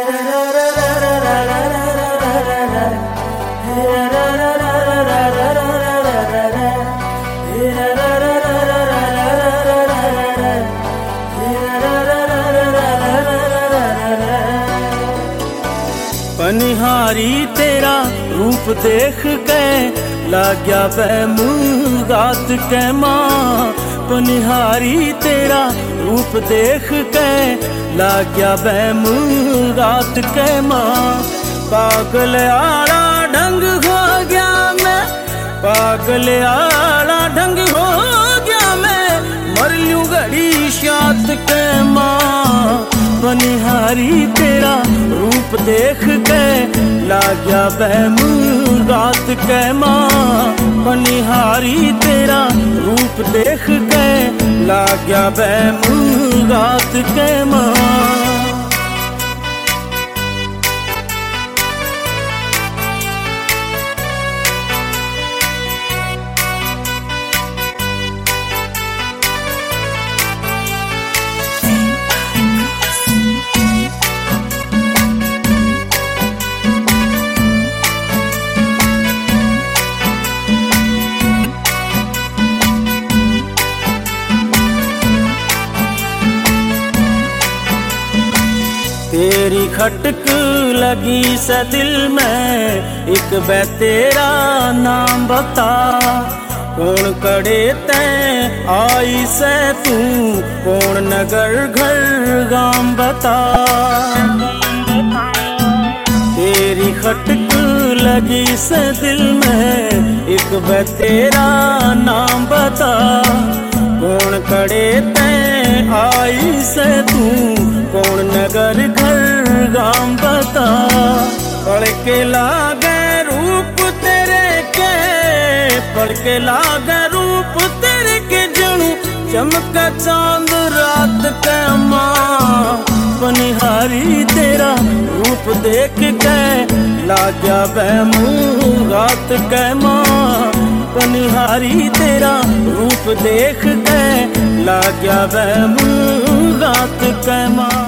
पनिहारी तेरा रूप देख के लाग्या बेमुगात के माँ। पनिहारी तेरा रूप देख के लाग्या बेमुगात के माँ। पागल आला ढंग हो गया मैं, पागल आला ढंग हो गया मैं, मर लूं घड़ी शात के माँ। पनिहारी तेरा रूप देख के लाग्या बेमुगात के माँ। पनिहारी तेरा रूप देख के लाग्या बेमुगात के माँ। तेरी खटक लगी से दिल में, एक बै तेरा नाम बता। कौन करे तैं आई से तू, कौन नगर घर गाम बता। तेरी खटक लगी से दिल में, एक बै तेरा नाम बता। कौन करे तैं आई से तू, कौन नगर घर गाम बता। पढ़ के लागे रूप तेरे के, पढ़ के लागे रूप तेरे के जनू चमक चांद रात के माँ। पनिहारी तेरा रूप देख के लाग्या बेमुगात के माँ। पनिहारी तेरा रूप देख के लाग्या बेमुगात के माँ।